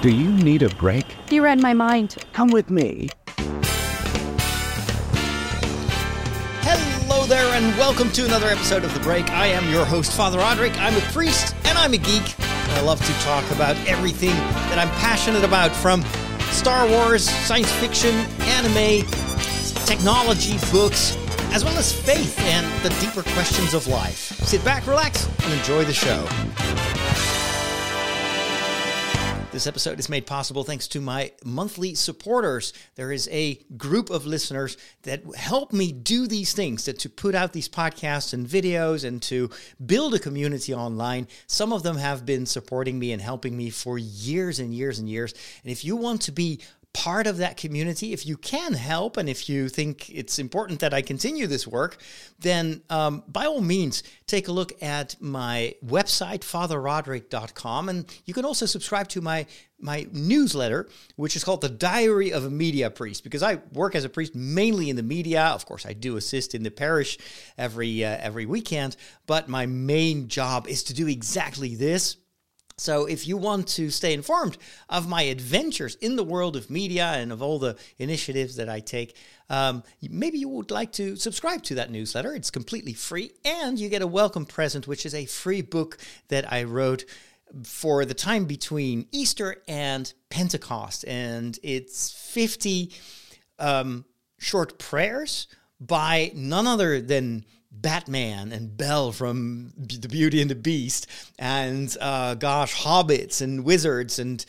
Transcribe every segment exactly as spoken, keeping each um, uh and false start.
Do you need a break? You read my mind. Come with me. Hello there, and welcome to another episode of The Break. I am your host, Father Roderick. I'm a priest, and I'm a geek. And I love to talk about everything that I'm passionate about, from Star Wars, science fiction, anime, technology, books, as well as faith and the deeper questions of life. Sit back, relax, and enjoy the show. This episode is made possible thanks to my monthly supporters. There is a group of listeners that help me do these things, that to put out these podcasts and videos and to build a community online. Some of them have been supporting me and helping me for years and years and years. And if you want to be part of that community, if you can help, and if you think it's important that I continue this work, then um, by all means, take a look at my website, father roderick dot com, and you can also subscribe to my my newsletter, which is called The Diary of a Media Priest, because I work as a priest mainly in the media. Of course, I do assist in the parish every uh, every weekend, but my main job is to do exactly this. So if you want to stay informed of my adventures in the world of media and of all the initiatives that I take, um, maybe you would like to subscribe to that newsletter. It's completely free, and you get a welcome present, which is a free book that I wrote for the time between Easter and Pentecost. And it's fifty um, short prayers by none other than Batman and Belle from The Beauty and the Beast, and uh, gosh, hobbits and wizards and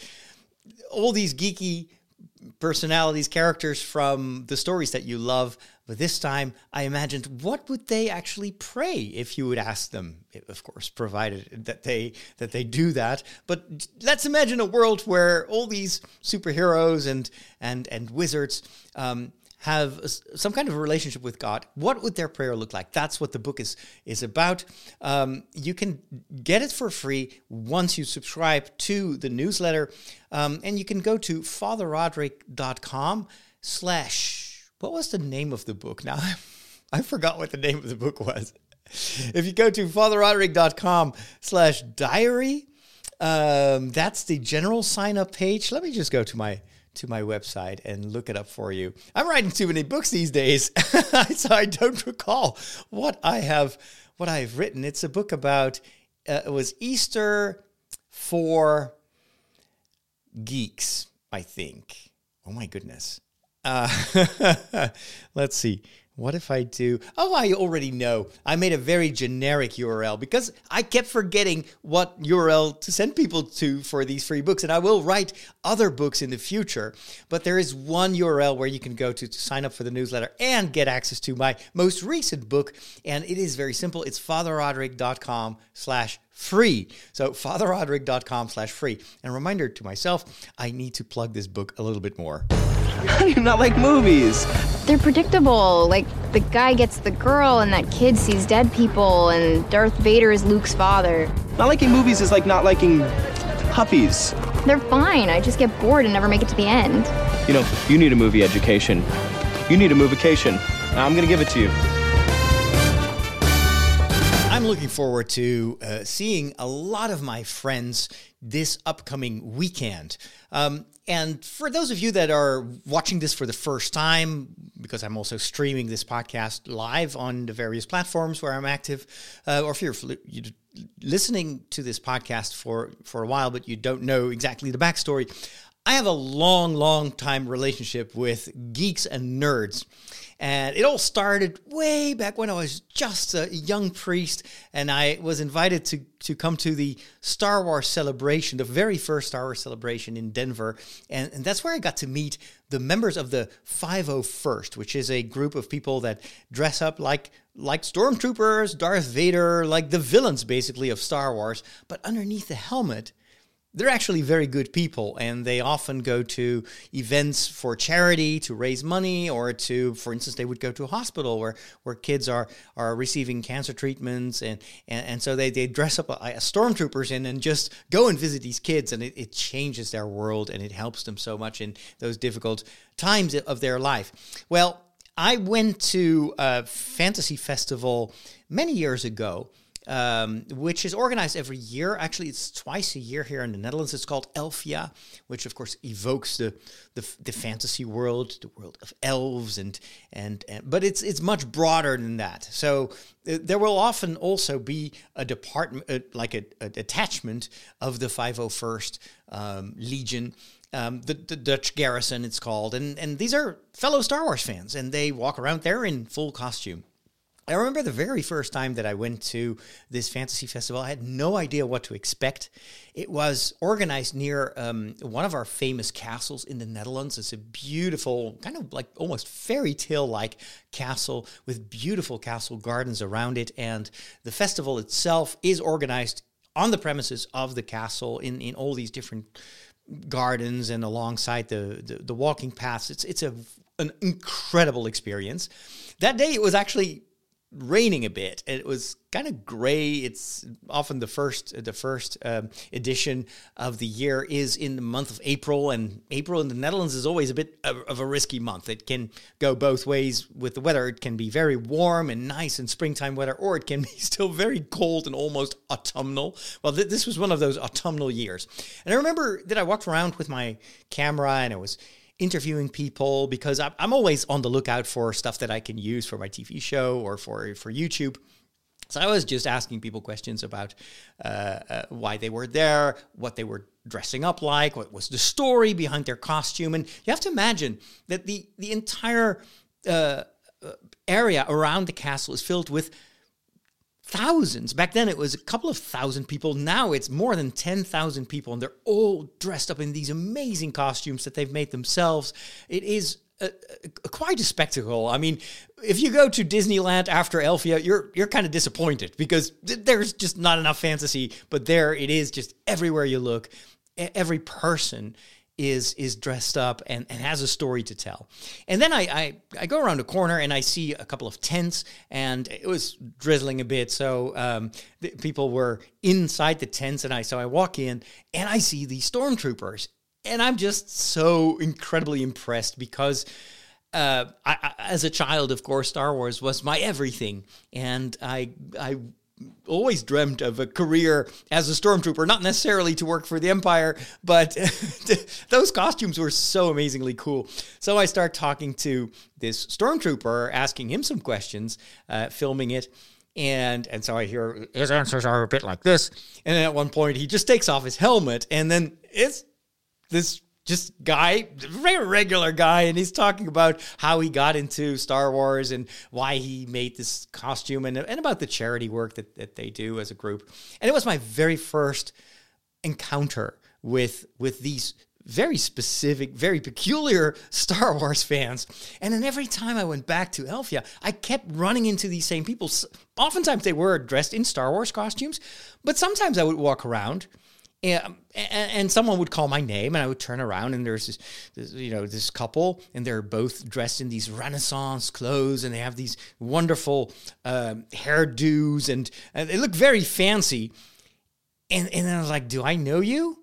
all these geeky personalities, characters from the stories that you love. But this time, I imagined, what would they actually pray if you would ask them? Of course, provided that they that they do that. But let's imagine a world where all these superheroes and and and wizards Um, have some kind of a relationship with God. What would their prayer look like? That's what the book is is about. Um, you can get it for free once you subscribe to the newsletter. Um, and you can go to father roderick dot com slash, what was the name of the book? Now, I forgot what the name of the book was. If you go to father roderick dot com slash diary, um, that's the general sign-up page. Let me just go to my to my website and look it up for you. I'm writing too many books these days, so I don't recall what I have, what I've written. It's a book about, uh, it was Easter for geeks, I think. Oh my goodness. Uh, let's see. What if I do? Oh, I already know. I made a very generic U R L because I kept forgetting what U R L to send people to for these free books. And I will write other books in the future. But there is one U R L where you can go to, to sign up for the newsletter and get access to my most recent book. And it is very simple. It's father roderick dot com slash free. So father roderick dot com slash free. And a reminder to myself, I need to plug this book a little bit more. How do you not like movies? They're predictable. Like, the guy gets the girl and that kid sees dead people and Darth Vader is Luke's father. Not liking movies is like not liking puppies. They're fine. I just get bored and never make it to the end. You know, you need a movie education. You need a movication. Now I'm going to give it to you. I'm looking forward to uh, seeing a lot of my friends this upcoming weekend. Um, and for those of you that are watching this for the first time, because I'm also streaming this podcast live on the various platforms where I'm active, uh, or if you're, you're listening to this podcast for, for a while, but you don't know exactly the backstory, I have a long, long time relationship with geeks and nerds. And it all started way back when I was just a young priest, and I was invited to, to come to the Star Wars celebration, the very first Star Wars celebration in Denver. And, and that's where I got to meet the members of the five oh first, which is a group of people that dress up like like stormtroopers, Darth Vader, like the villains, basically, of Star Wars. But underneath the helmet, they're actually very good people, and they often go to events for charity to raise money, or to, for instance, they would go to a hospital where, where kids are are receiving cancer treatments, and and, and so they, they dress up as stormtroopers and, and just go and visit these kids, and it, it changes their world, and it helps them so much in those difficult times of their life. Well, I went to a fantasy festival many years ago, um, which is organized every year. Actually, it's twice a year here in the Netherlands. It's called Elfia, which of course evokes the the, the fantasy world, the world of elves, and, and and but it's it's much broader than that. So uh, there will often also be a department, uh, like a, a detachment of the five oh first um, Legion. Um, the, the Dutch Garrison, it's called. And, and these are fellow Star Wars fans, and they walk around there in full costume. I remember the very first time that I went to this fantasy festival, I had no idea what to expect. It was organized near um, one of our famous castles in the Netherlands. It's a beautiful, kind of like almost fairy tale-like castle with beautiful castle gardens around it. And the festival itself is organized on the premises of the castle in, in all these different gardens and alongside the, the, the walking paths. It's it's a an incredible experience. That day it was actually raining a bit. It was kind of gray. It's often the first the first um, edition of the year is in the month of April, and April in the Netherlands is always a bit of, of a risky month. It can go both ways with the weather. It can be very warm and nice and springtime weather, or it can be still very cold and almost autumnal. Well, th- this was one of those autumnal years. And I remember that I walked around with my camera and I was interviewing people because I'm always on the lookout for stuff that I can use for my T V show or for, for YouTube. So I was just asking people questions about uh, uh, why they were there, what they were dressing up like, what was the story behind their costume. And you have to imagine that the, the entire uh, area around the castle is filled with thousands. Back then it was a couple of thousand people. Now it's more than ten thousand people, and they're all dressed up in these amazing costumes that they've made themselves. It is a, a, quite a spectacle. I mean, if you go to Disneyland after Elfia, you're you're kind of disappointed because th- there's just not enough fantasy, but there it is just everywhere you look. Every person is is dressed up and, and has a story to tell. And then I, I, I go around a corner and I see a couple of tents, and it was drizzling a bit, so um, the people were inside the tents, and I so I walk in and I see these stormtroopers, and I'm just so incredibly impressed because uh, I, I, as a child, of course, Star Wars was my everything, and I I always dreamt of a career as a stormtrooper, not necessarily to work for the Empire, but those costumes were so amazingly cool. So I start talking to this stormtrooper, asking him some questions, uh, filming it. And and so I hear his answers are a bit like this. And then at one point, he just takes off his helmet, and then it's this just guy, very regular guy, and he's talking about how he got into Star Wars and why he made this costume and, and about the charity work that, that they do as a group. And it was my very first encounter with with these very specific, very peculiar Star Wars fans. And then every time I went back to Elfia, I kept running into these same people. Oftentimes they were dressed in Star Wars costumes, but sometimes I would walk around And, and someone would call my name, and I would turn around, and there's this, this, you know, this couple, and they're both dressed in these Renaissance clothes, and they have these wonderful um, hairdos, and, and they look very fancy. And and then I was like, "Do I know you?"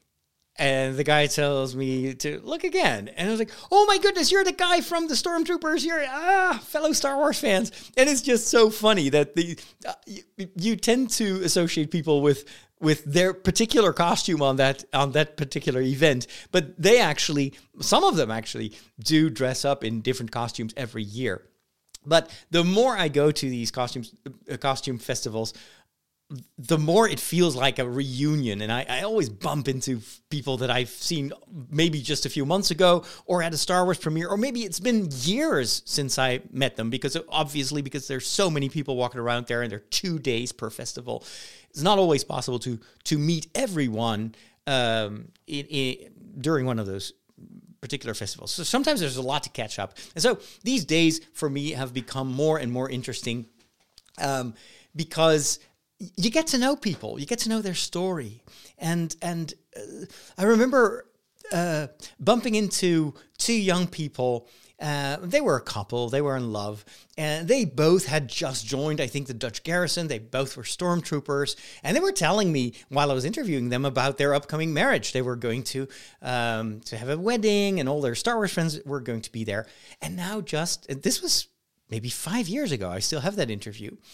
And the guy tells me to look again, and I was like, "Oh my goodness, you're the guy from the Stormtroopers! You're ah, fellow Star Wars fans!" And it's just so funny that the uh, you, you tend to associate people with. with their particular costume on that on that particular event, but they actually, some of them actually do dress up in different costumes every year. But the more I go to these costumes, uh, costume festivals, the more it feels like a reunion. And I, I always bump into people that I've seen maybe just a few months ago or at a Star Wars premiere, or maybe it's been years since I met them, because obviously because there's so many people walking around there and there are two days per festival. It's not always possible to to meet everyone um, in, in, during one of those particular festivals. So sometimes there's a lot to catch up. And so these days for me have become more and more interesting um, because you get to know people, you get to know their story. And and uh, I remember uh, bumping into two young people. Uh, they were a couple, they were in love, and they both had just joined, I think, the Dutch Garrison. They both were stormtroopers, and they were telling me while I was interviewing them about their upcoming marriage. They were going to um, to have a wedding, and all their Star Wars friends were going to be there. And now just, this was maybe five years ago, I still have that interview.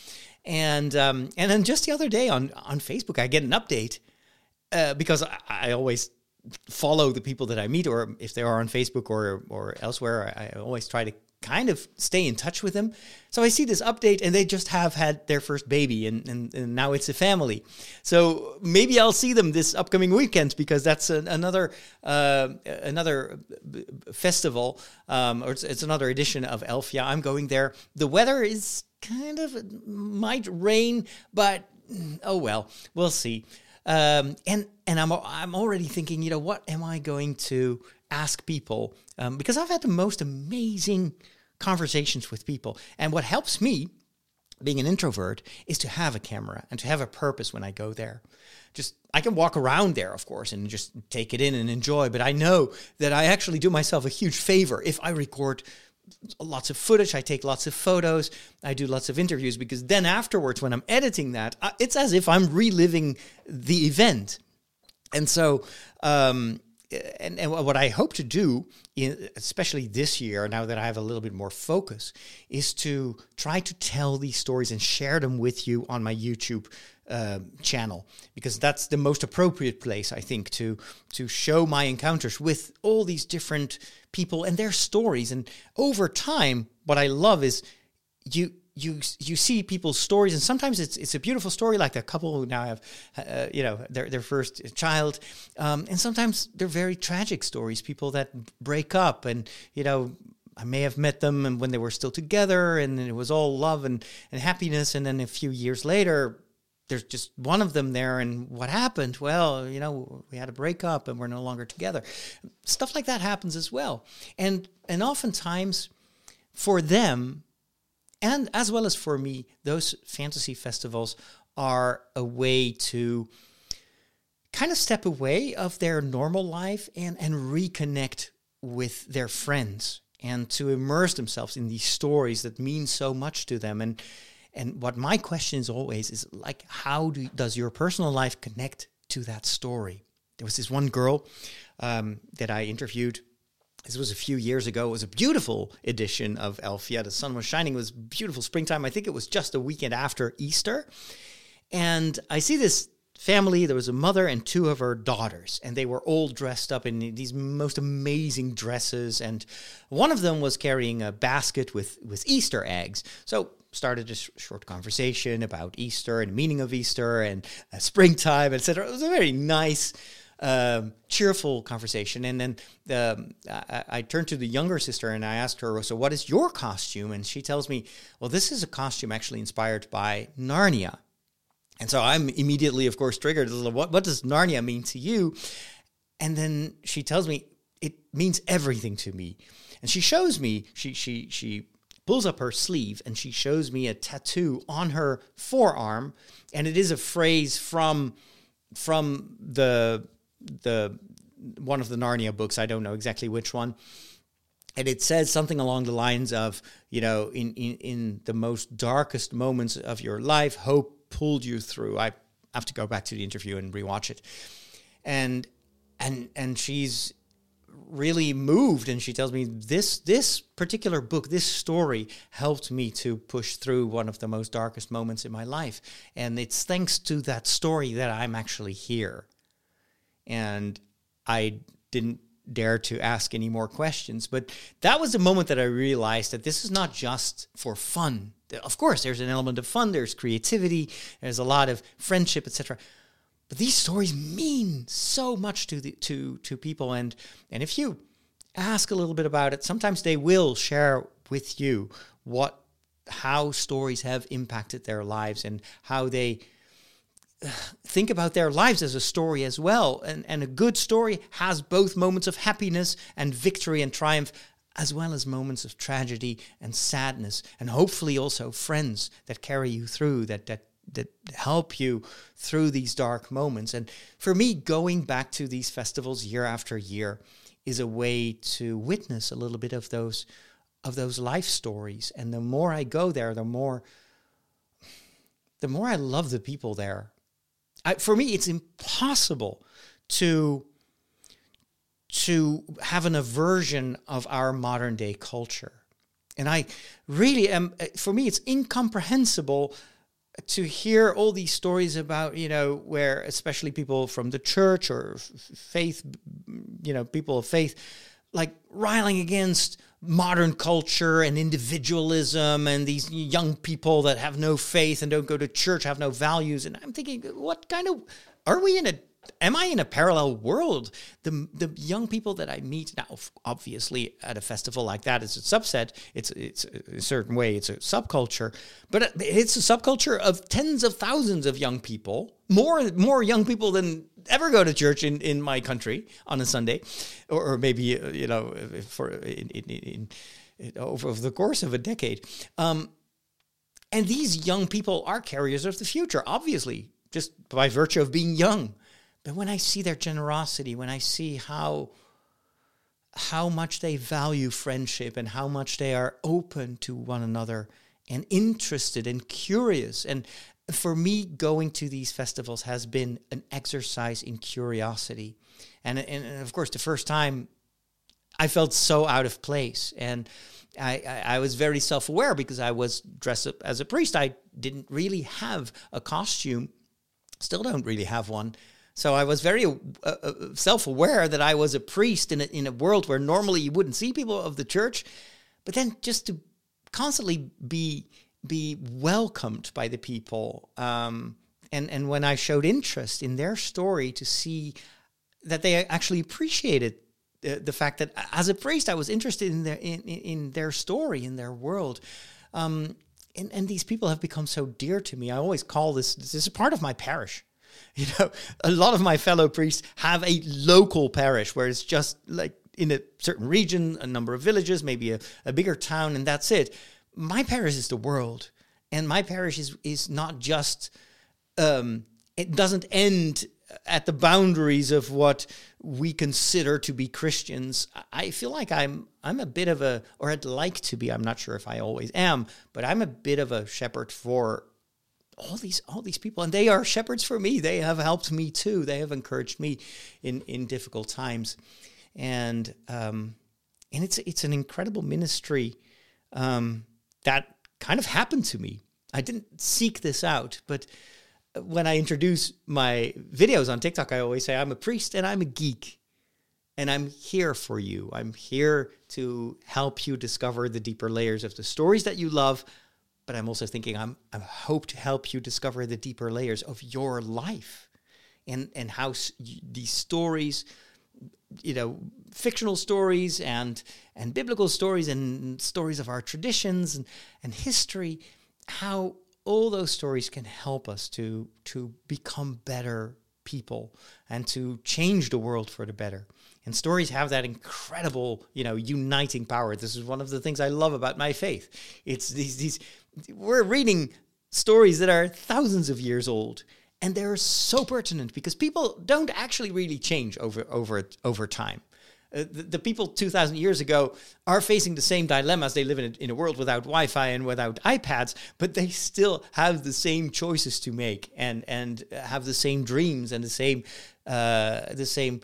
And um, and then just the other day on, on Facebook, I get an update uh, because I, I always follow the people that I meet, or if they are on Facebook or or elsewhere, I, I always try to kind of stay in touch with them. So I see this update and they just have had their first baby and, and, and now it's a family. So maybe I'll see them this upcoming weekend because that's an, another uh, another festival um, or it's, it's another edition of Elfia. I'm going there. The weather is kind of, might rain, but oh well, we'll see. Um, and and I'm I'm already thinking, you know, what am I going to ask people? Um, because I've had the most amazing conversations with people. And what helps me, being an introvert, is to have a camera and to have a purpose when I go there. Just, I can walk around there, of course, and just take it in and enjoy. But I know that I actually do myself a huge favor if I record lots of footage, I take lots of photos, I do lots of interviews, because then afterwards, when I'm editing that, it's as if I'm reliving the event. And so, um, and, and what I hope to do, in, especially this year, now that I have a little bit more focus, is to try to tell these stories and share them with you on my YouTube uh, channel, because that's the most appropriate place, I think, to to show my encounters with all these different people and their stories. And over time, what I love is you you you see people's stories, and sometimes it's it's a beautiful story, like a couple who now have uh, you know their their first child, um, and sometimes they're very tragic stories, people that break up, and you know I may have met them and when they were still together, and it was all love and and happiness, and then a few years later, there's just one of them there, and what happened? Well, you know, we had a breakup and we're no longer together. Stuff like that happens as well. And and oftentimes for them, and as well as for me, those fantasy festivals are a way to kind of step away of their normal life and, and reconnect with their friends and to immerse themselves in these stories that mean so much to them. And And what my question is always is, like, how do, does your personal life connect to that story? There was this one girl um, that I interviewed. This was a few years ago. It was a beautiful edition of Elfia. The sun was shining. It was beautiful springtime. I think it was just a weekend after Easter. And I see this family. There was a mother and two of her daughters, and they were all dressed up in these most amazing dresses. And one of them was carrying a basket with, with Easter eggs. So started a sh- short conversation about Easter and the meaning of Easter and uh, springtime, et cetera. It was a very nice, um, cheerful conversation. And then um, I, I turned to the younger sister and I asked her, so what is your costume? And she tells me, well, this is a costume actually inspired by Narnia. And so I'm immediately, of course, triggered. What, what does Narnia mean to you? And then she tells me, it means everything to me. And she shows me, she she she pulls up her sleeve and she shows me a tattoo on her forearm, and it is a phrase from from the the one of the Narnia books. I don't know exactly which one. And it says something along the lines of, you know, in, in, in the most darkest moments of your life, hope pulled you through. I have to go back to the interview and rewatch it. And and and she's really moved, and she tells me this this particular book, this story helped me to push through one of the most darkest moments in my life, and it's thanks to that story that I'm actually here. And I didn't dare to ask any more questions, but that was the moment that I realized that this is not just for fun. Of course, there's an element of fun, there's creativity, there's a lot of friendship, et cetera. But these stories mean so much to the to to people, and and if you ask a little bit about it, sometimes they will share with you what how stories have impacted their lives and how they think about their lives as a story as well. And and a good story has both moments of happiness and victory and triumph, as well as moments of tragedy and sadness, and hopefully also friends that carry you through, that that that help you through these dark moments. And for me, going back to these festivals year after year is a way to witness a little bit of those of those life stories. And the more I go there, the more the more I love the people there. I, for me, it's impossible to to have an aversion of our modern day culture. And I really am, for me, it's incomprehensible to hear all these stories about, you know, where especially people from the church or faith, you know, people of faith, like riling against modern culture and individualism and these young people that have no faith and don't go to church, have no values. And I'm thinking, what kind of, are we in a, am I in a parallel world? The the young people that I meet now, obviously at a festival like that, it's a subset, it's, it's a certain way, it's a subculture, but it's a subculture of tens of thousands of young people, more more young people than ever go to church in, in my country on a Sunday, or, or maybe, you know, for in, in, in, in over the course of a decade. Um, and these young people are carriers of the future, obviously, just by virtue of being young. But when I see their generosity, when I see how how much they value friendship and how much they are open to one another and interested and curious, and for me, going to these festivals has been an exercise in curiosity. And, and, and of course, the first time I felt so out of place. And I, I, I was very self-aware because I was dressed up as a priest. I didn't really have a costume, still don't really have one. So I was very uh, self-aware that I was a priest in a, in a world where normally you wouldn't see people of the church. But then just to constantly be be welcomed by the people, um, and and when I showed interest in their story, to see that they actually appreciated the, the fact that as a priest I was interested in their in, in their story, in their world. Um, and, and these people have become so dear to me. I always call this this is a part of my parish. You know, a lot of my fellow priests have a local parish where it's just like in a certain region, a number of villages, maybe a, a bigger town, and that's it. My parish is the world, and my parish is is not just, um, it doesn't end at the boundaries of what we consider to be Christians. I feel like I'm I'm a bit of a, or I'd like to be, I'm not sure if I always am, but I'm a bit of a shepherd for all these all these people, and they are shepherds for me. They have helped me too. They have encouraged me in, in difficult times, and um, and it's it's an incredible ministry. Um, that kind of happened to me. I didn't seek this out, but when I introduce my videos on TikTok, I always say I'm a priest and I'm a geek, and I'm here for you. I'm here to help you discover the deeper layers of the stories that you love, but I'm also thinking I'm I hope to help you discover the deeper layers of your life, and and how these stories, you know, fictional stories and and biblical stories and stories of our traditions and, and history, how all those stories can help us to to become better people and to change the world for the better. And stories have that incredible, you know, uniting power. This is one of the things I love about my faith. It's these these we're reading stories that are thousands of years old, and they're so pertinent because people don't actually really change over over over time. Uh, the, the people two thousand years ago are facing the same dilemmas. They live in a, in a world without Wi-Fi and without iPads, but they still have the same choices to make and and have the same dreams and the same uh, the same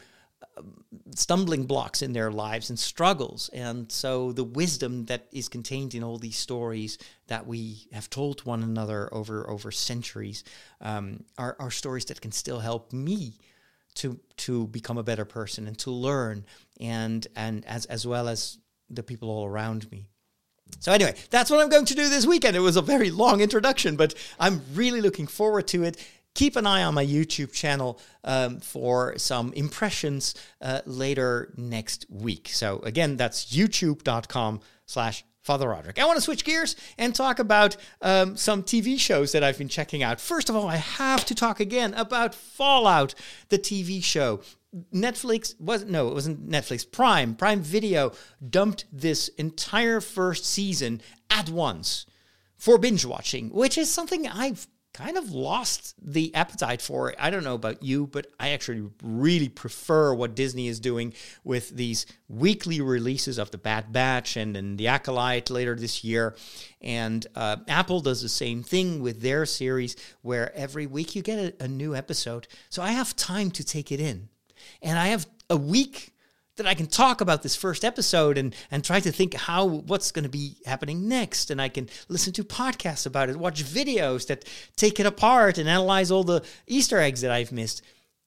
stumbling blocks in their lives and struggles. And so the wisdom that is contained in all these stories that we have told one another over over centuries um, are, are stories that can still help me to to become a better person and to learn, and and as as well as the people all around me. So anyway, that's what I'm going to do this weekend. It was a very long introduction, but I'm really looking forward to it. Keep an eye on my YouTube channel um, for some impressions uh, later next week. So again, that's youtube.com slash Father Roderick. I want to switch gears and talk about um, some T V shows that I've been checking out. First of all, I have to talk again about Fallout, the T V show. Netflix wasn't, no, it wasn't Netflix. Prime, Prime Video dumped this entire first season at once for binge watching, which is something I've kind of lost the appetite for. I don't know about you, but I actually really prefer what Disney is doing with these weekly releases of The Bad Batch and then The Acolyte later this year. And uh, Apple does the same thing with their series, where every week you get a, a new episode. So I have time to take it in. And I have a week that I can talk about this first episode and and try to think how what's going to be happening next, and I can listen to podcasts about it, watch videos that take it apart and analyze all the Easter eggs that I've missed.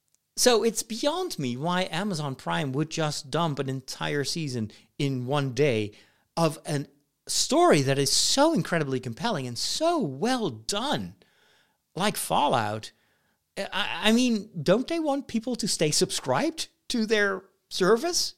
So it's beyond me why Amazon Prime would just dump an entire season in one day of a story that is so incredibly compelling and so well done, like Fallout. I, I mean, don't they want people to stay subscribed to their service?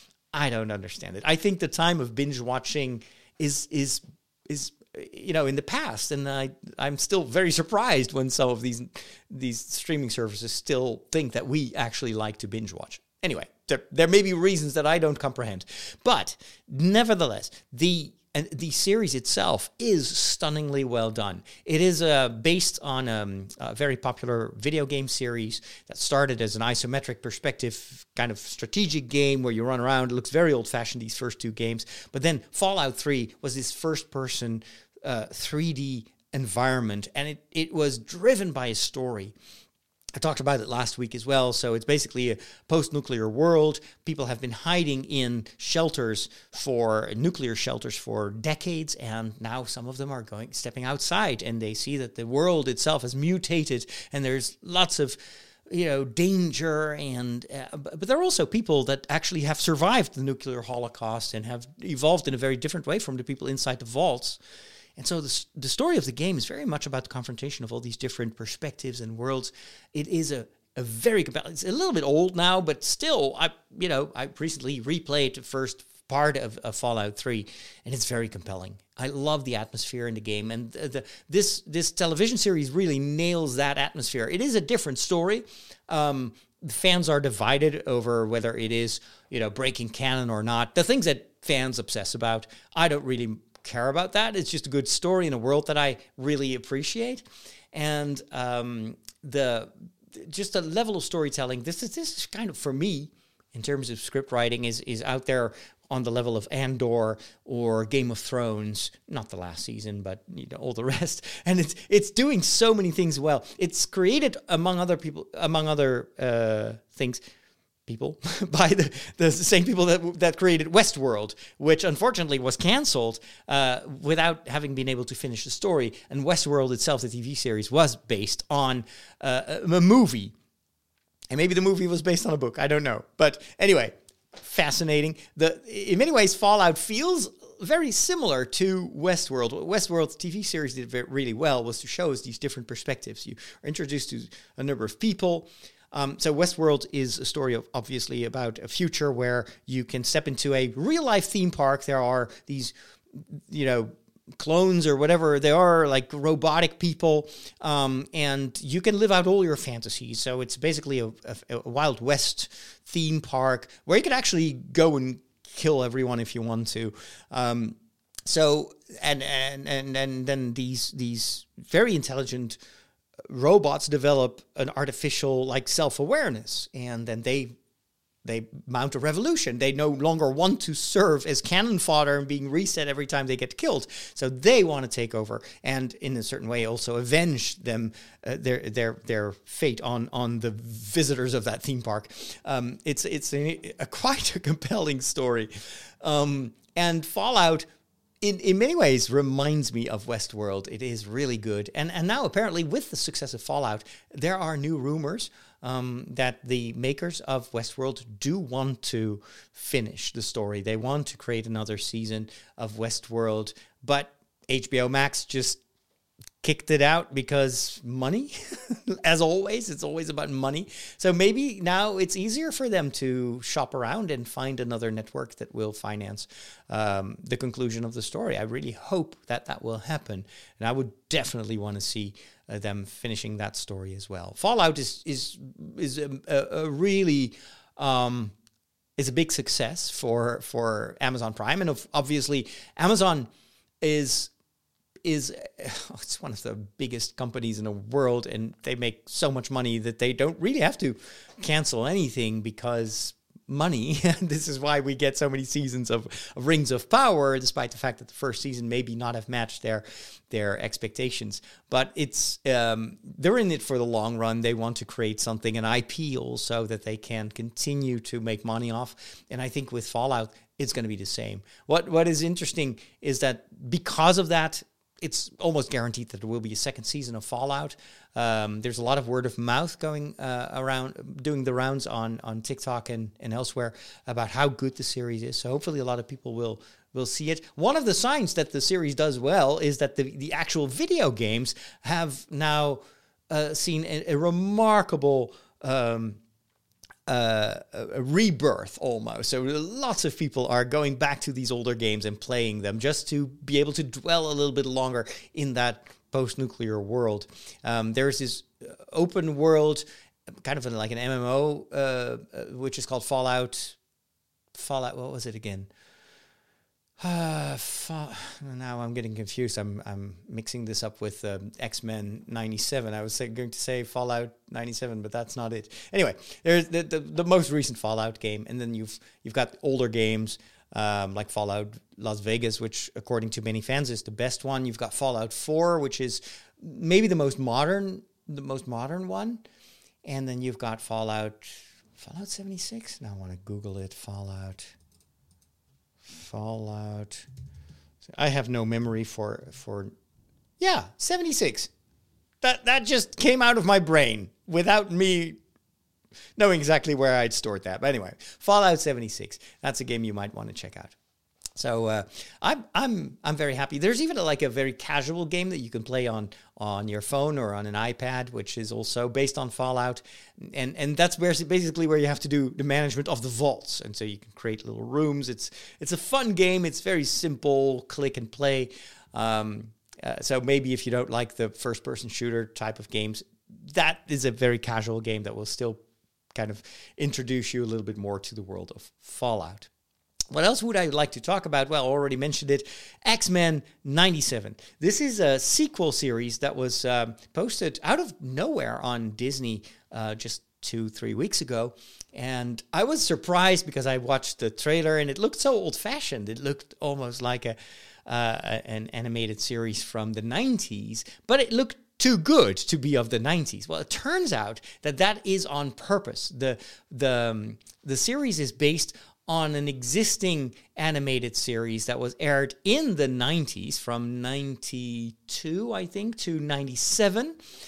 I don't understand it. I think the time of binge watching is is is you know in the past, and I I'm still very surprised when some of these these streaming services still think that we actually like to binge watch. Anyway, there there may be reasons that I don't comprehend, but nevertheless, the And the series itself is stunningly well done. It is uh, based on um, a very popular video game series that started as an isometric perspective kind of strategic game where you run around. It looks very old-fashioned, these first two games. But then Fallout three was this first-person uh, three D environment, and it, it was driven by a story. I talked about it last week as well. So it's basically a post-nuclear world. People have been hiding in shelters for nuclear shelters for decades, and now some of them are going stepping outside, and they see that the world itself has mutated, and there's lots of you know danger, and uh, but there are also people that actually have survived the nuclear holocaust and have evolved in a very different way from the people inside the vaults. And so the, the story of the game is very much about the confrontation of all these different perspectives and worlds. It is a, a very compelling, it's a little bit old now, but still, I you know, I recently replayed the first part of, of Fallout three, and it's very compelling. I love the atmosphere in the game, and the, the, this this television series really nails that atmosphere. It is a different story. Um, the fans are divided over whether it is, you know, breaking canon or not. The things that fans obsess about, I don't really care about that. It's just a good story in a world that I really appreciate, and um, the just the level of storytelling. This is this is kind of, for me, in terms of script writing, is is out there on the level of Andor or Game of Thrones. Not the last season, but you know all the rest. And it's it's doing so many things well. It's created among other people, among other uh, things. People by the, the same people that that created Westworld, which unfortunately was canceled uh, without having been able to finish the story. And Westworld itself, the T V series, was based on uh, a movie. And maybe the movie was based on a book. I don't know. But anyway, fascinating. The in many ways, Fallout feels very similar to Westworld. What Westworld's T V series did really well was to show us these different perspectives. You are introduced to a number of people. Um, so Westworld is a story of obviously about a future where you can step into a real life theme park. There are these, you know, clones or whatever they are, like robotic people, um, and you can live out all your fantasies. So it's basically a, a, a Wild West theme park where you could actually go and kill everyone if you want to. Um, so and and and and then these these very intelligent robots develop an artificial like self-awareness, and then they they mount a revolution. They no longer want to serve as cannon fodder and being reset every time they get killed. So they want to take over, and in a certain way also avenge them uh, their their their fate on on the visitors of that theme park. Um, it's it's a, a quite a compelling story, um, and Fallout, In, in many ways, reminds me of Westworld. It is really good. And and now, apparently, with the success of Fallout, there are new rumors um, that the makers of Westworld do want to finish the story. They want to create another season of Westworld, but H B O Max just kicked it out because money. As always, it's always about money. So maybe now it's easier for them to shop around and find another network that will finance um, the conclusion of the story. I really hope that that will happen, and I would definitely want to see uh, them finishing that story as well. Fallout is is is a, a, a really um, is a big success for for Amazon Prime, and obviously Amazon is. is oh, it's one of the biggest companies in the world, and they make so much money that they don't really have to cancel anything because money. This is why we get so many seasons of, of Rings of Power, despite the fact that the first season maybe not have matched their their expectations. But it's um, they're in it for the long run. They want to create something, an I P also that they can continue to make money off. And I think with Fallout, it's going to be the same. What What is interesting is that because of that, it's almost guaranteed that there will be a second season of Fallout. Um, there's a lot of word of mouth going uh, around, doing the rounds on on TikTok and, and elsewhere about how good the series is. So hopefully a lot of people will will see it. One of the signs that the series does well is that the, the actual video games have now uh, seen a, a remarkable Um, Uh, a rebirth almost. So lots of people are going back to these older games and playing them just to be able to dwell a little bit longer in that post-nuclear world. Um, there's this open world, kind of like an M M O, uh, which is called Fallout. Fallout, what was it again? Uh, fa- now I'm getting confused. I'm I'm mixing this up with um, X-Men ninety-seven. I was say, going to say Fallout ninety-seven, but that's not it. Anyway, there's the, the the most recent Fallout game, and then you've you've got older games um, like Fallout Las Vegas, which according to many fans is the best one. You've got Fallout four, which is maybe the most modern the most modern one, and then you've got Fallout Fallout seventy-six. Now I want to Google it. Fallout. Fallout. I have no memory for for. Yeah, seventy-six. That that just came out of my brain without me knowing exactly where I'd stored that. But anyway, Fallout seventy-six. That's a game you might want to check out. So uh, I'm I'm I'm very happy. There's even a, like a very casual game that you can play on on your phone or on an iPad, which is also based on Fallout, and and that's where basically where you have to do the management of the vaults, and so you can create little rooms. It's it's a fun game. It's very simple, click and play. Um, uh, so maybe if you don't like the first person shooter type of games, that is a very casual game that will still kind of introduce you a little bit more to the world of Fallout. What else would I like to talk about? Well, I already mentioned it. X-Men ninety-seven. This is a sequel series that was um, posted out of nowhere on Disney uh, just two, three weeks ago. And I was surprised because I watched the trailer and it looked so old-fashioned. It looked almost like a uh, an animated series from the nineties, but it looked too good to be of the nineties. Well, it turns out that that is on purpose. The, the, um, the series is based on an existing animated series that was aired in the nineties from ninety-two, I think, to ninety-seven.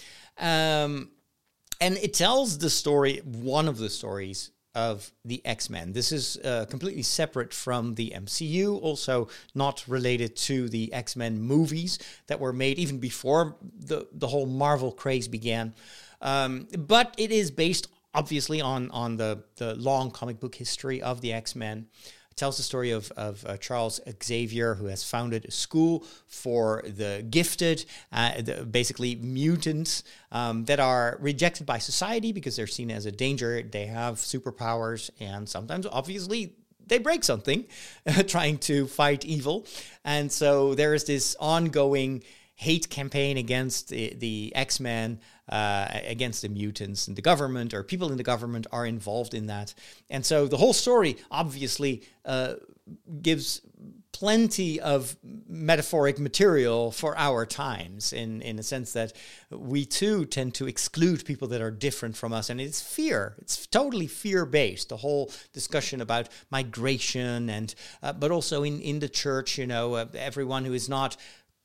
Um, and it tells the story, one of the stories of the X-Men. This is uh, completely separate from the M C U, also not related to the X-Men movies that were made even before the, the whole Marvel craze began. Um, but it is based obviously on, on the, the long comic book history of the X-Men. It tells the story of, of uh, Charles Xavier, who has founded a school for the gifted, uh, the, basically mutants um, that are rejected by society because they're seen as a danger. They have superpowers, and sometimes, obviously, they break something uh, trying to fight evil. And so there is this ongoing hate campaign against the, the X-Men, uh, against the mutants, and the government or people in the government are involved in that. And so the whole story obviously uh, gives plenty of metaphoric material for our times in, in a sense that we too tend to exclude people that are different from us. And it's fear. It's totally fear-based, the whole discussion about migration and, uh, but also in, in the church, you know, uh, everyone who is not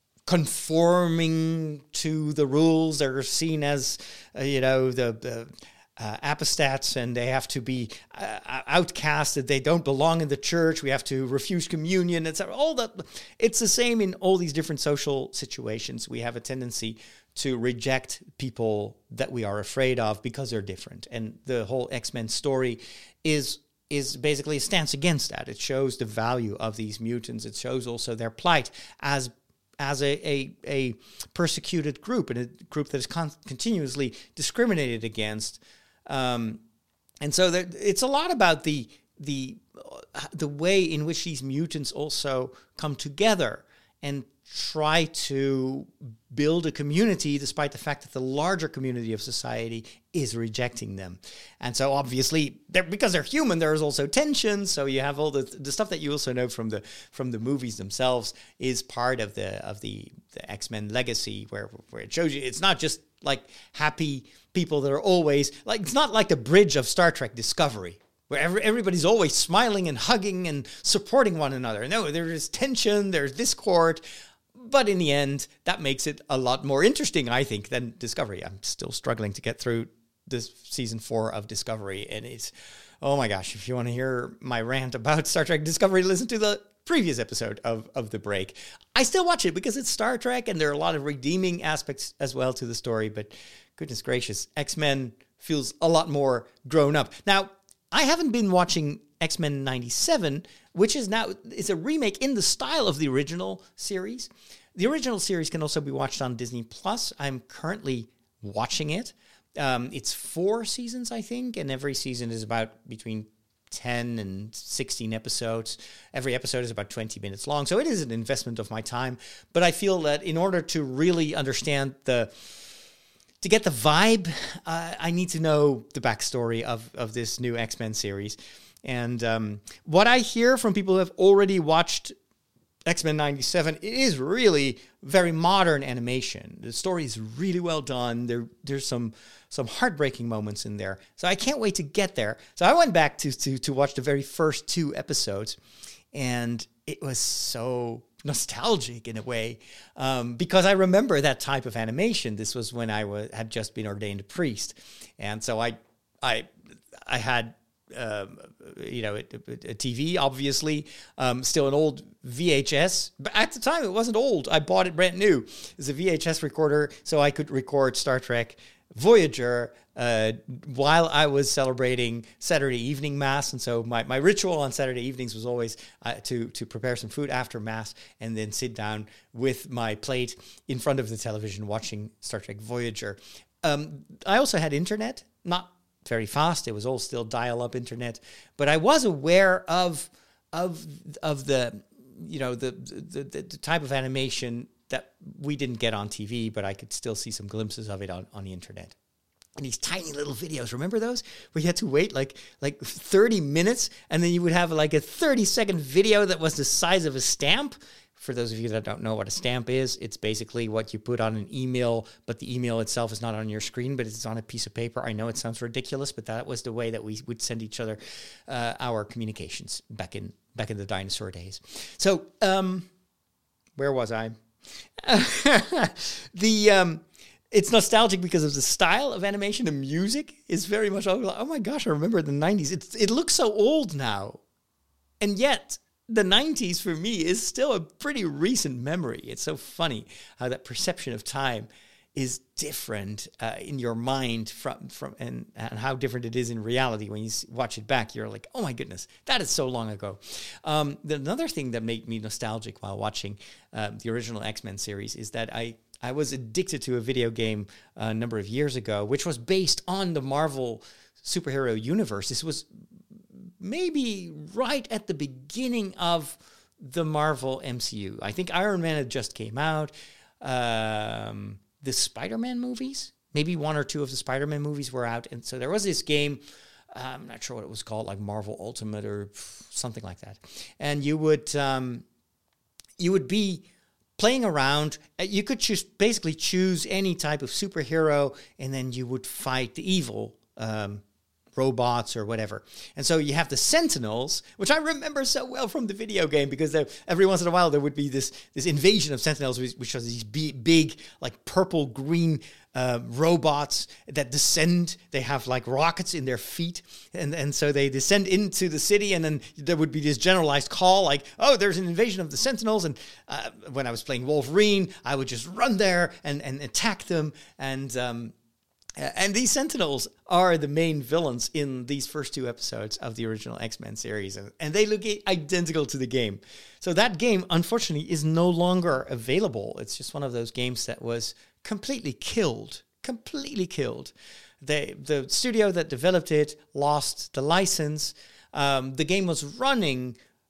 conforming to the rules, they're seen as, uh, you know, the, the uh, apostats, and they have to be uh, outcasted. They don't belong in the church. We have to refuse communion. It's all that. It's the same in all these different social situations. We have a tendency to reject people that we are afraid of because they're different. And the whole X-Men story is is basically a stance against that. It shows the value of these mutants. It shows also their plight as as a, a, a persecuted group, and a group that is con- continuously discriminated against. Um, and so there, it's a lot about the, the, the way in which these mutants also come together and try to build a community despite the fact that the larger community of society is rejecting them. And so obviously, they're, because they're human, there's also tension. So you have all the the stuff that you also know from the from the movies themselves is part of the of the, the X-Men legacy, where where it shows you it's not just like happy people that are always like, it's not like the bridge of Star Trek Discovery, where every, everybody's always smiling and hugging and supporting one another. No, there is tension, there's discord. But in the end, that makes it a lot more interesting, I think, than Discovery. I'm still struggling to get through this season four of Discovery. And it's, oh my gosh, if you want to hear my rant about Star Trek Discovery, listen to the previous episode of, of The Break. I still watch it because it's Star Trek and there are a lot of redeeming aspects as well to the story. But goodness gracious, X-Men feels a lot more grown up. Now, I haven't been watching X-Men ninety-seven, which is now it's a remake in the style of the original series. The original series can also be watched on Disney Plus. I'm currently watching it. Um, it's four seasons, I think, and every season is about between ten and sixteen episodes. Every episode is about twenty minutes long, so it is an investment of my time. But I feel that in order to really understand the To get the vibe, uh, I need to know the backstory of, of this new X-Men series. And um, what I hear from people who have already watched X-Men ninety-seven, it is really very modern animation. The story is really well done. There, there's some some heartbreaking moments in there. So I can't wait to get there. So I went back to to, to watch the very first two episodes, and it was so nostalgic in a way, um, because I remember that type of animation. This was when I was, had just been ordained a priest. And so I I, I had, um, you know, a, a T V, obviously, um, still an old V H S. But at the time, it wasn't old. I bought it brand new. It was a V H S recorder, so I could record Star Trek Voyager uh, while I was celebrating Saturday evening Mass. And so my, my ritual on Saturday evenings was always uh, to, to prepare some food after Mass and then sit down with my plate in front of the television watching Star Trek Voyager. Um, I also had internet, not very fast. It was all still dial-up internet, but I was aware of of of the you know the the, the type of animation that we didn't get on T V, but I could still see some glimpses of it on, on the internet. And these tiny little videos, remember those? Where you had to wait like like thirty minutes, and then you would have like a thirty second video that was the size of a stamp. For those of you that don't know what a stamp is, it's basically what you put on an email, but the email itself is not on your screen, but it's on a piece of paper. I know it sounds ridiculous, but that was the way that we would send each other uh, our communications back in back in the dinosaur days. So, um, where was I? the um, it's nostalgic because of the style of animation. The music is very much like, oh my gosh, I remember the nineties. It's it looks so old now, and yet the nineties for me is still a pretty recent memory. It's so funny how that perception of time is different uh, in your mind from from and, and how different it is in reality. When you watch it back, you're like, oh my goodness, that is so long ago. Um, the, another thing that made me nostalgic while watching uh, the original X-Men series is that I, I was addicted to a video game a number of years ago, which was based on the Marvel superhero universe. This was maybe right at the beginning of the Marvel M C U. I think Iron Man had just came out. Um, the Spider-Man movies, maybe one or two of the Spider-Man movies were out. And so there was this game, uh, I'm not sure what it was called, like Marvel Ultimate or something like that. And you would um, you would be playing around. You could choose basically choose any type of superhero, and then you would fight the evil um robots or whatever. And so you have the Sentinels, which I remember so well from the video game, because there, every once in a while there would be this this invasion of Sentinels, which, which was these big, big like purple green uh, robots that descend. They have like rockets in their feet, and and so they descend into the city, and then there would be this generalized call like, oh, there's an invasion of the Sentinels. And uh, when I was playing Wolverine, I would just run there and and attack them. And um And these Sentinels are the main villains in these first two episodes of the original X-Men series. And they look identical to the game. So that game, unfortunately, is no longer available. It's just one of those games that was completely killed. Completely killed. They, the studio that developed it lost the license. Um, the game was running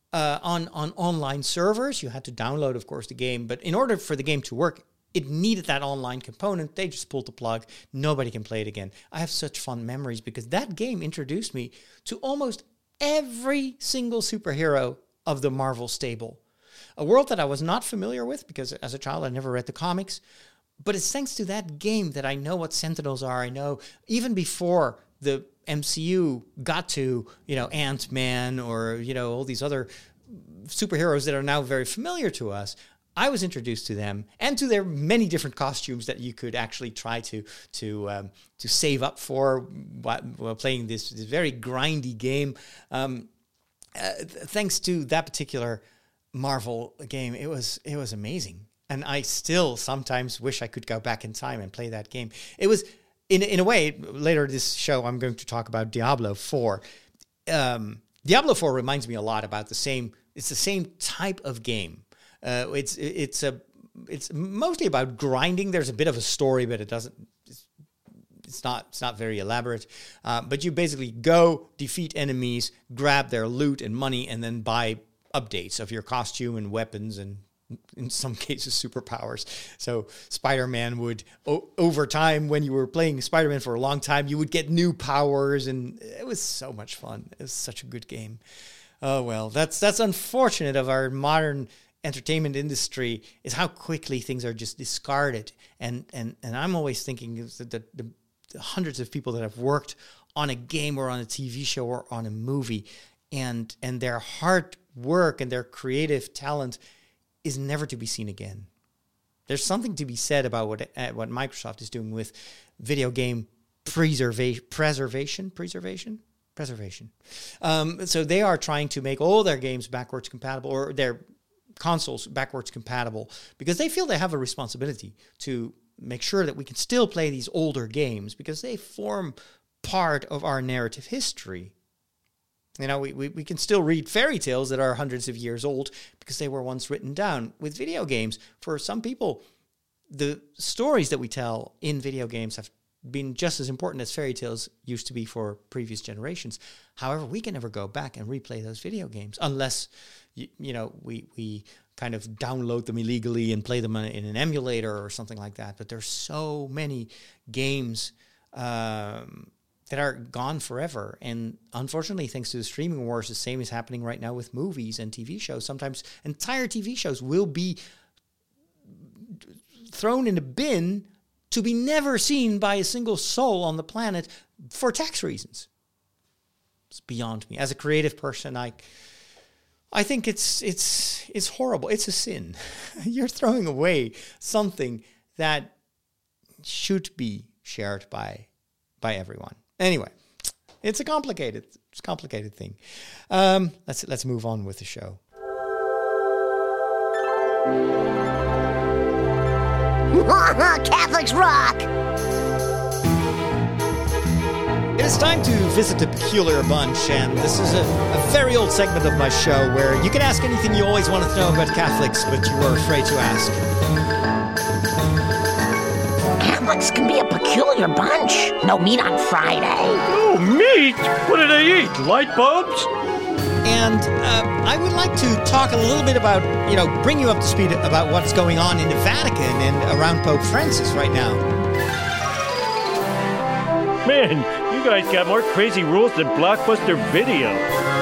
uh, on, on online servers. You had to download, of course, the game. But in order for the game to work, it needed that online component. They just pulled the plug. Nobody can play it again. I have such fond memories because that game introduced me to almost every single superhero of the Marvel stable. A world that I was not familiar with because as a child I never read the comics. But it's thanks to that game that I know what Sentinels are. I know even before the M C U got to, you know, Ant-Man or, you know, all these other superheroes that are now very familiar to us, I was introduced to them and to their many different costumes that you could actually try to to um, to save up for while, while playing this, this very grindy game. Um, uh, thanks to that particular Marvel game, it was it was amazing. And I still sometimes wish I could go back in time and play that game. It was, in in a way, later this show, I'm going to talk about Diablo four. Um, Diablo four reminds me a lot about the same, it's the same type of game. Uh, it's it's a it's mostly about grinding. There's a bit of a story, but it doesn't, it's, it's not it's not very elaborate. Uh, but you basically go, defeat enemies, grab their loot and money, and then buy updates of your costume and weapons and in some cases superpowers. So Spider-Man would o- over time, when you were playing Spider-Man for a long time, you would get new powers, and it was so much fun. It was such a good game. Oh well, that's that's unfortunate of our modern entertainment industry, is how quickly things are just discarded. And and and I'm always thinking that the, the, the hundreds of people that have worked on a game or on a T V show or on a movie, and and their hard work and their creative talent is never to be seen again. There's something to be said about what uh, what Microsoft is doing with video game preservation, preservation, preservation, preservation. Um, so they are trying to make all their games backwards compatible, or their consoles backwards compatible, because they feel they have a responsibility to make sure that we can still play these older games because they form part of our narrative history. You know, we, we, we can still read fairy tales that are hundreds of years old because they were once written down. With video games, for some people, the stories that we tell in video games have been just as important as fairy tales used to be for previous generations. However, we can never go back and replay those video games unless, you, you know, we, we kind of download them illegally and play them in an emulator or something like that. But there's so many games um that are gone forever. And unfortunately, thanks to the streaming wars, the same is happening right now with movies and T V shows. Sometimes entire T V shows will be thrown in a bin to be never seen by a single soul on the planet for tax reasons. It's beyond me. As a creative person, I I think it's it's it's horrible. It's a sin. You're throwing away something that should be shared by by everyone. Anyway, it's a complicated, it's a complicated thing. Um, let's let's move on with the show. Catholics rock! It is time to visit the Peculiar Bunch, and this is a, a very old segment of my show where you can ask anything you always wanted to know about Catholics, but you were afraid to ask. Catholics can be a peculiar bunch. No meat on Friday. Oh, meat? What do they eat? Light bulbs? And uh, I would like to talk a little bit about, you know, bring you up to speed about what's going on in the Vatican and around Pope Francis right now. Man, you guys got more crazy rules than Blockbuster Video.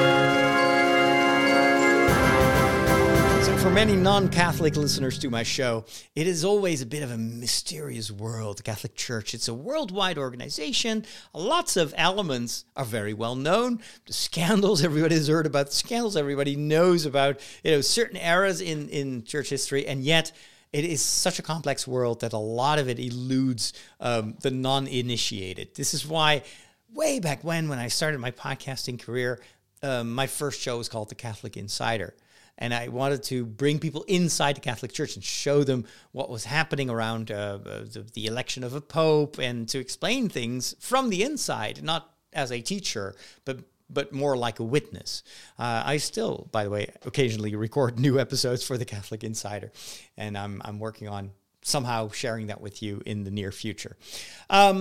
For many non-Catholic listeners to my show, it is always a bit of a mysterious world, the Catholic Church. It's a worldwide organization. Lots of elements are very well known. The scandals, everybody has heard about the scandals. Everybody knows about, you know, certain eras in, in church history, and yet it is such a complex world that a lot of it eludes um, the non-initiated. This is why way back when, when I started my podcasting career, um, my first show was called The Catholic Insider. And I wanted to bring people inside the Catholic Church and show them what was happening around uh, the, the election of a pope, and to explain things from the inside, not as a teacher, but but more like a witness. Uh, I still, by the way, occasionally record new episodes for the Catholic Insider, and I'm I'm working on somehow sharing that with you in the near future. Um,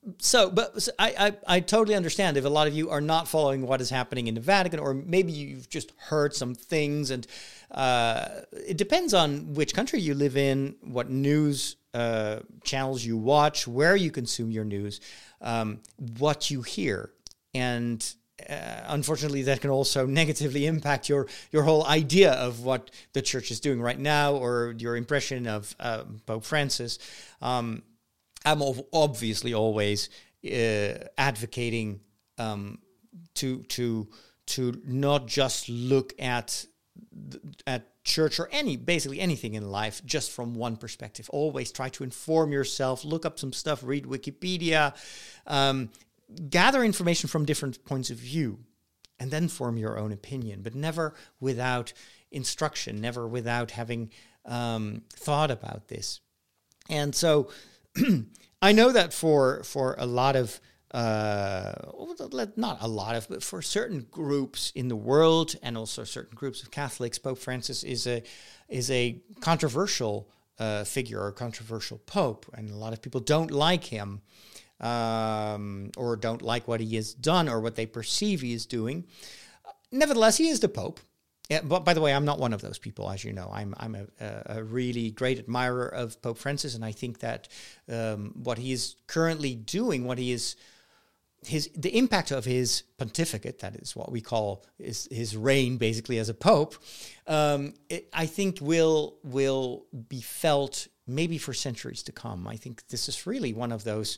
So, but so I, I, I totally understand if a lot of you are not following what is happening in the Vatican, or maybe you've just heard some things, and uh, it depends on which country you live in, what news uh, channels you watch, where you consume your news, um, what you hear. And uh, unfortunately, that can also negatively impact your, your whole idea of what the church is doing right now, or your impression of uh, Pope Francis. Um, I'm obviously always uh, advocating um, to to to not just look at at church or any basically anything in life just from one perspective. Always try to inform yourself, look up some stuff, read Wikipedia, um, gather information from different points of view, and then form your own opinion. But never without instruction, never without having um, thought about this. And so. I know that for for a lot of, uh, not a lot of, but for certain groups in the world, and also certain groups of Catholics, Pope Francis is a is a controversial uh, figure, or controversial pope, and a lot of people don't like him, um, or don't like what he has done, or what they perceive he is doing. Nevertheless, he is the Pope. Yeah, but by the way, I'm not one of those people, as you know. I'm I'm a, a really great admirer of Pope Francis, and I think that um, what he is currently doing, what he is, his the impact of his pontificate, that is what we call his, his reign, basically as a pope, um, it, I think will will be felt maybe for centuries to come. I think this is really one of those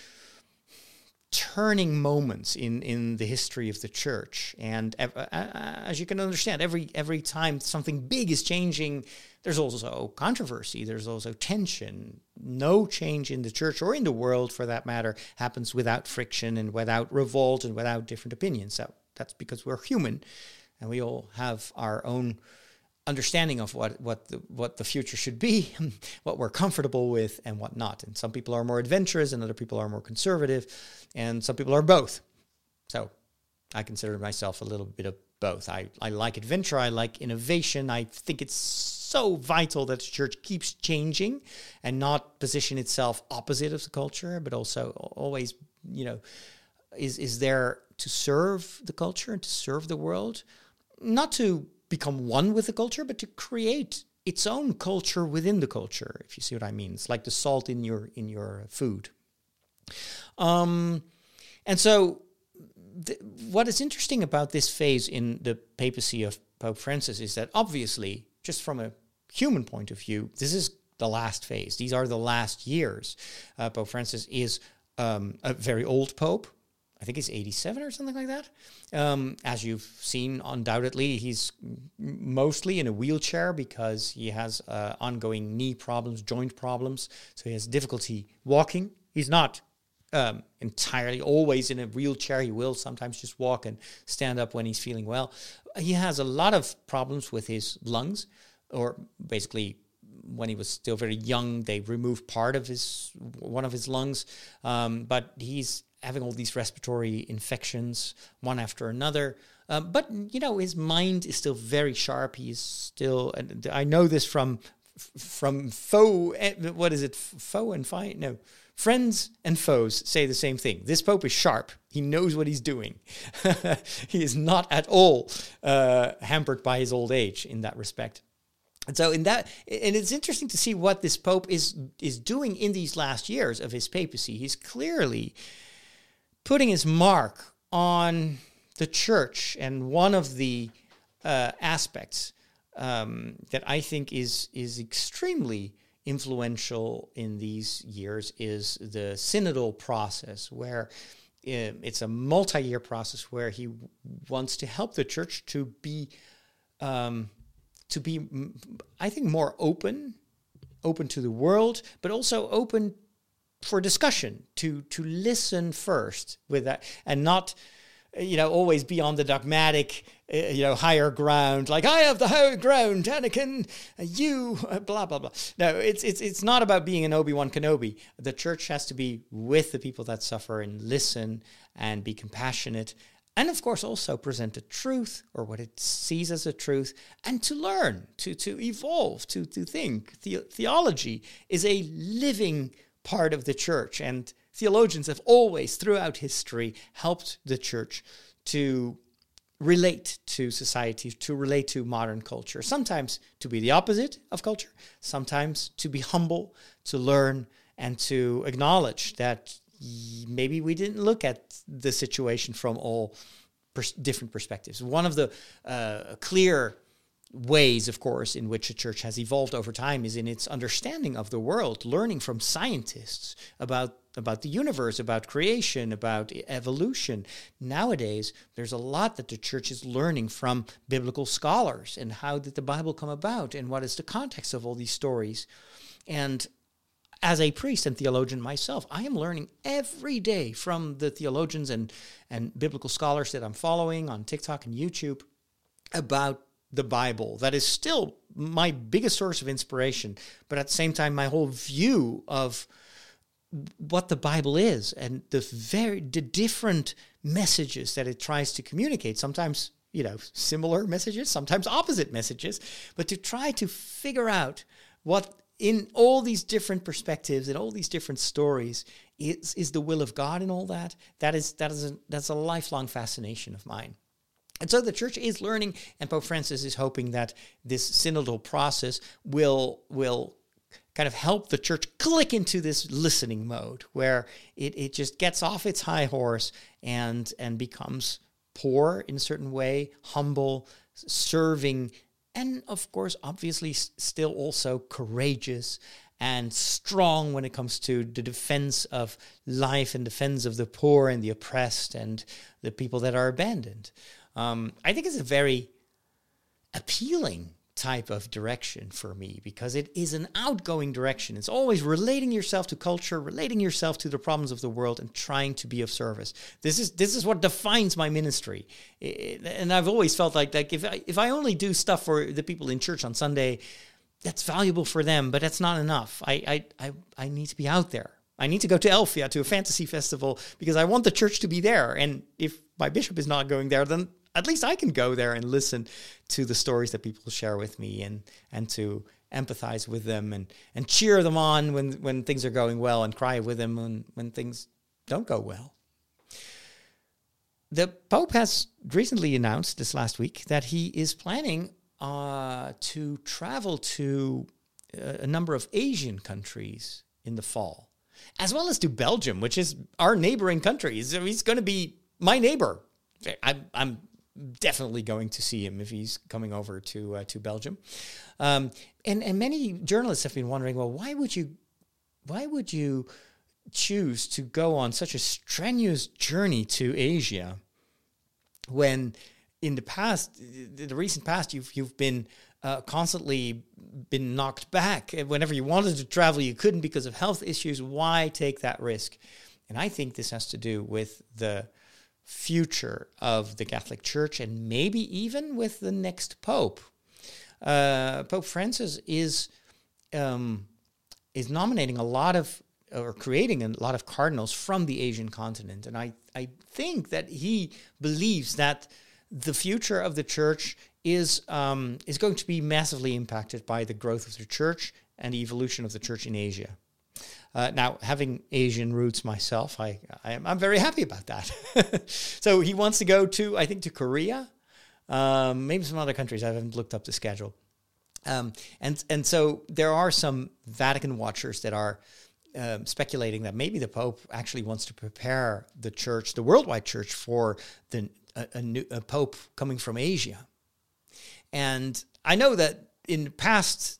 turning moments in, in the history of the church. And uh, as you can understand, every every time something big is changing, there's also controversy, there's also tension. No change in the church, or in the world for that matter, happens without friction and without revolt and without different opinions. So that's because we're human, and we all have our own understanding of what what the, what the future should be, what we're comfortable with and what not. And some people are more adventurous and other people are more conservative, and some people are both. So I consider myself a little bit of both. I, I like adventure, I like innovation. I think it's so vital that the church keeps changing and not position itself opposite of the culture, but also always, you know, is is there to serve the culture and to serve the world, not to become one with the culture, but to create its own culture within the culture, if you see what I mean. It's like the salt in your in your food. Um, and so th- what is interesting about this phase in the papacy of Pope Francis is that obviously, just from a human point of view, this is the last phase. These are the last years. Uh, Pope Francis is um, a very old pope. I think he's eighty-seven or something like that. Um, as you've seen, undoubtedly, he's mostly in a wheelchair because he has uh, ongoing knee problems, joint problems. So he has difficulty walking. He's not um, entirely always in a wheelchair. He will sometimes just walk and stand up when he's feeling well. He has a lot of problems with his lungs, or basically when he was still very young, they removed part of his, one of his lungs. Um, but he's having all these respiratory infections, one after another. Um, but, you know, his mind is still very sharp. He's still, and I know this from, from foe, what is it, foe and fight? No, friends and foes say the same thing. This Pope is sharp. He knows what he's doing. He is not at all uh, hampered by his old age in that respect. And so in that, and it's interesting to see what this Pope is is doing in these last years of his papacy. He's clearly putting his mark on the church, and one of the uh, aspects um, that I think is is extremely influential in these years is the synodal process, where uh, it's a multi-year process where he wants to help the church to be, um, to be, I think, more open, open to the world, but also open for discussion, to to listen first with that, and not, you know, always be on the dogmatic, uh, you know, higher ground, like I have the higher ground, Anakin, you, uh, blah blah blah. No, it's it's it's not about being an Obi-Wan Kenobi. The church has to be with the people that suffer and listen and be compassionate, and of course also present the truth, or what it sees as a truth, and to learn, to to evolve, to to think. The, theology is a living part of the church, and theologians have always, throughout history, helped the church to relate to society, to relate to modern culture. Sometimes to be the opposite of culture, sometimes to be humble, to learn, and to acknowledge that maybe we didn't look at the situation from all pers- different perspectives. One of the uh, clear ways, of course, in which a church has evolved over time is in its understanding of the world, learning from scientists about, about the universe, about creation, about evolution. Nowadays, there's a lot that the church is learning from biblical scholars and how did the Bible come about and what is the context of all these stories. And as a priest and theologian myself, I am learning every day from the theologians and, and biblical scholars that I'm following on TikTok and YouTube about the Bible. That is still my biggest source of inspiration, but at the same time, my whole view of what the Bible is and the very the different messages that it tries to communicate. Sometimes, you know, similar messages, sometimes opposite messages, but to try to figure out what in all these different perspectives and all these different stories is is the will of God in all that. That is that is a, that's a lifelong fascination of mine. And so the church is learning, and Pope Francis is hoping that this synodal process will will kind of help the church click into this listening mode where it, it just gets off its high horse and and becomes poor in a certain way, humble, serving, and of course, obviously still also courageous and strong when it comes to the defense of life and defense of the poor and the oppressed and the people that are abandoned. Um, I think it's a very appealing type of direction for me because it is an outgoing direction. It's always relating yourself to culture, relating yourself to the problems of the world, and trying to be of service. This is this is what defines my ministry. It, and I've always felt like like if I, if I only do stuff for the people in church on Sunday, that's valuable for them, but that's not enough. I I I, I need to be out there. I need to go to Elfia, to a fantasy festival, because I want the church to be there. And if my bishop is not going there, then at least I can go there and listen to the stories that people share with me and and to empathize with them and, and cheer them on when, when things are going well and cry with them when, when things don't go well. The Pope has recently announced this last week that he is planning uh, to travel to a, a number of Asian countries in the fall, as well as to Belgium, which is our neighboring country. So he's going to be my neighbor. I'm, I'm definitely going to see him if he's coming over to uh, to Belgium. Um, and and many journalists have been wondering, well, why would you why would you choose to go on such a strenuous journey to Asia when in the past, the recent past, you've you've been uh, constantly been knocked back. Whenever you wanted to travel, you couldn't because of health issues. Why take that risk? And I think this has to do with the future of the Catholic Church and maybe even with the next Pope. Uh, Pope Francis is um, is nominating a lot of, or creating a lot of cardinals from the Asian continent. And I, I think that he believes that the future of the Church is um, is going to be massively impacted by the growth of the Church and the evolution of the Church in Asia. Uh, now, having Asian roots myself, I, I am, I'm very happy about that. So he wants to go to, I think, to Korea, um, maybe some other countries. I haven't looked up the schedule. Um, and and so there are some Vatican watchers that are um, speculating that maybe the Pope actually wants to prepare the Church, the worldwide Church, for the a, a, new, a Pope coming from Asia. And I know that in past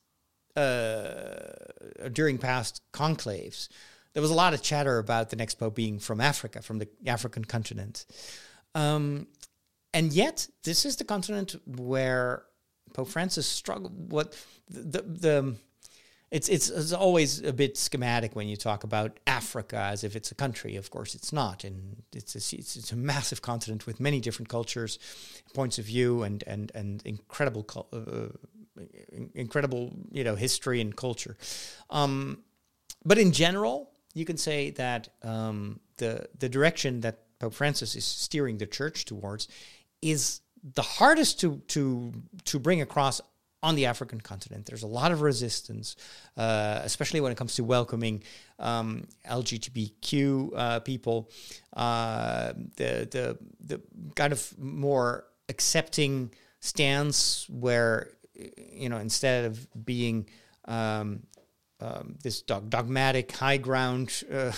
Uh, during past conclaves, there was a lot of chatter about the next Pope being from Africa, from the African continent. Um, and yet, this is the continent where Pope Francis struggled. What the, the, the it's, it's it's always a bit schematic when you talk about Africa as if it's a country. Of course, it's not, and it's a, it's, it's a massive continent with many different cultures, points of view, and and and incredible. Uh, incredible, you know, history and culture. Um, but in general, you can say that um, the the direction that Pope Francis is steering the Church towards is the hardest to to to bring across on the African continent. There's a lot of resistance, uh, especially when it comes to welcoming um, L G B T Q uh, people. Uh, the the the kind of more accepting stance where, you know, instead of being um, um, this dog- dogmatic high ground, uh,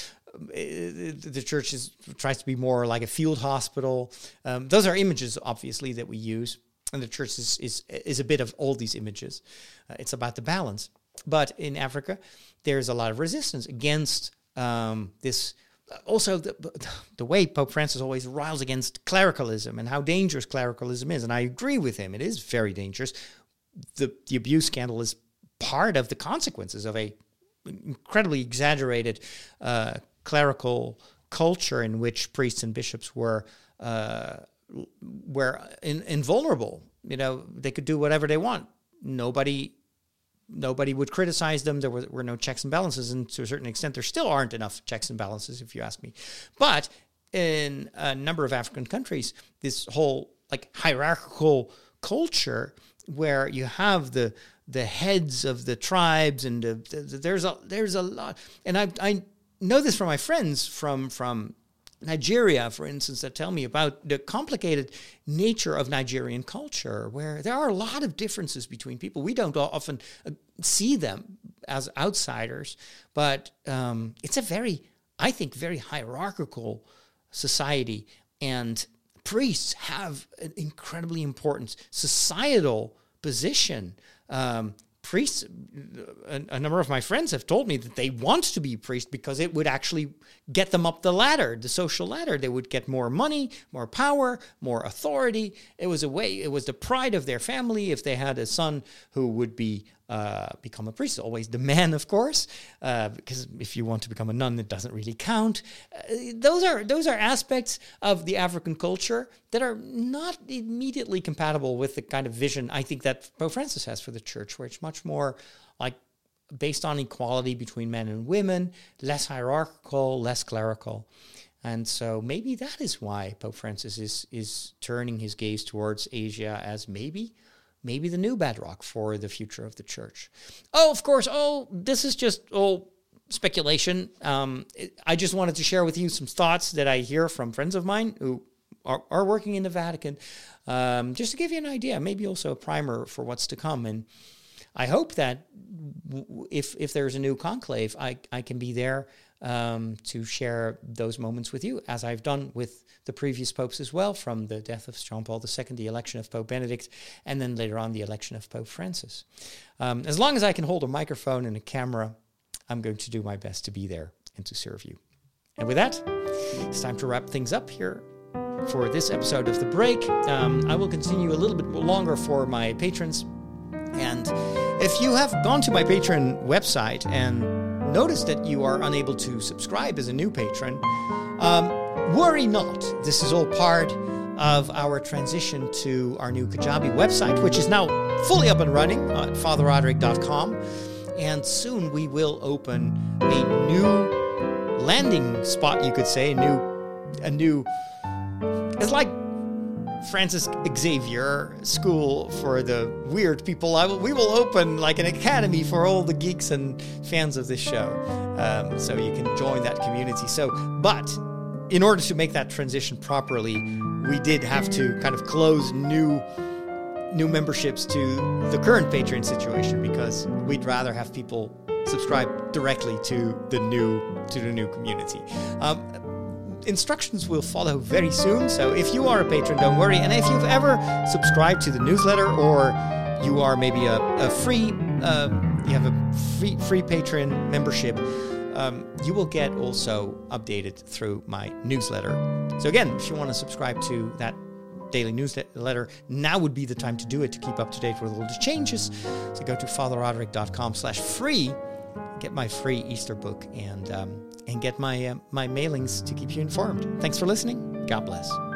the church is, tries to be more like a field hospital. Um, those are images, obviously, that we use. And the church is is, is a bit of all these images. Uh, it's about the balance. But in Africa, there's a lot of resistance against um, this. Also, the, the way Pope Francis always riles against clericalism and how dangerous clericalism is. And I agree with him. It is very dangerous. The, the abuse scandal is part of the consequences of a incredibly exaggerated uh, clerical culture in which priests and bishops were uh, were in, invulnerable. You know, they could do whatever they want. Nobody, nobody would criticize them. There were, were no checks and balances, and to a certain extent, there still aren't enough checks and balances, if you ask me. But in a number of African countries, this whole like hierarchical culture where you have the the heads of the tribes, and the, the, there's a there's a lot, and I I know this from my friends from from. Nigeria, for instance, that tell me about the complicated nature of Nigerian culture, where there are a lot of differences between people. We don't often see them as outsiders, but um, it's a very, I think, very hierarchical society, and priests have an incredibly important societal position. Um, Priests, a, a number of my friends have told me that they want to be priests because it would actually get them up the ladder, the social ladder. They would get more money, more power, more authority. It was a way, it was the pride of their family if they had a son who would be uh, become a priest. Always the man, of course, uh, because if you want to become a nun, it doesn't really count. Uh, those are those are aspects of the African culture that are not immediately compatible with the kind of vision I think that Pope Francis has for the church, where it's much more like based on equality between men and women, less hierarchical, less clerical. And so maybe that is why Pope Francis is is turning his gaze towards Asia as maybe maybe the new bedrock for the future of the church. Oh, of course, oh, this is just oh speculation. Um, I just wanted to share with you some thoughts that I hear from friends of mine who are, are working in the Vatican, um, just to give you an idea, maybe also a primer for what's to come. And I hope that w- if if there's a new conclave, I, I can be there um, to share those moments with you, as I've done with the previous popes as well, from the death of John Paul the Second, the election of Pope Benedict, and then later on the election of Pope Francis. Um, as long as I can hold a microphone and a camera, I'm going to do my best to be there and to serve you. And with that, it's time to wrap things up here for this episode of The Break. Um, I will continue a little bit longer for my patrons. And if you have gone to my Patreon website and noticed that you are unable to subscribe as a new patron, um, worry not. This is all part of our transition to our new Kajabi website, which is now fully up and running at father roderick dot com. And soon we will open a new landing spot, you could say, a new, a new, it's like Francis Xavier School for the weird people. I will, we will open like an academy for all the geeks and fans of this show, um, so you can join that community. So, but in order to make that transition properly, we did have to kind of close new new memberships to the current Patreon situation, because we'd rather have people subscribe directly to the new to the new community. Um, Instructions will follow very soon, so if you are a patron, don't worry. And if you've ever subscribed to the newsletter, or you are maybe a, a free, um, you have a free free Patreon membership, um, you will get also updated through my newsletter. So again, if you want to subscribe to that daily newsletter, now would be the time to do it, to keep up to date with all the changes. So go to father roderick dot com slash free, get my free Easter book, and um, and get my uh, my mailings to keep you informed. Thanks for listening. God bless.